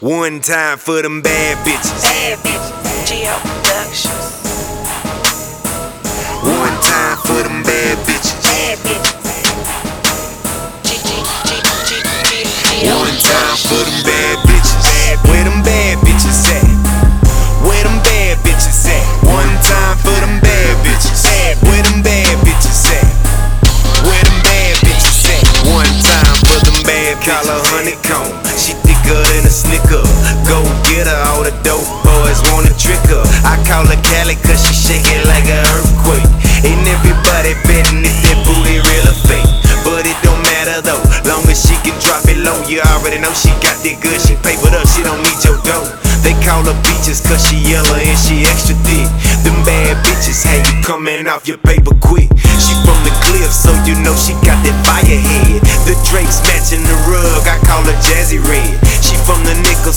One time for them bad bitches. Bad bitches, G.O. Productions. One time for them bad bitches. Bad bitches. One time for them bad bitches. Where them bad bitches at? Where them bad bitches at? One time for them bad bitches. Where them bad bitches at? Where them bad bitches at? One time for them bad bitches. Call her honeycomb, she thicker than a Snicker. Go get her, all the dope boys wanna trick her. I call her Cali cause she shaking like an earthquake. Ain't everybody betting if that booty real or fake. But it don't matter though, long as she can drop it low. You already know she got that good, she papered up, she don't need your dough. They call her beaches cause she yellow and she extra thick. Them bad bitches, hey, you coming off your paper quick. She from the cliff, so you know she got that fire head. The drapes matching the rug, I call her Jazzy Red. She from the nickel,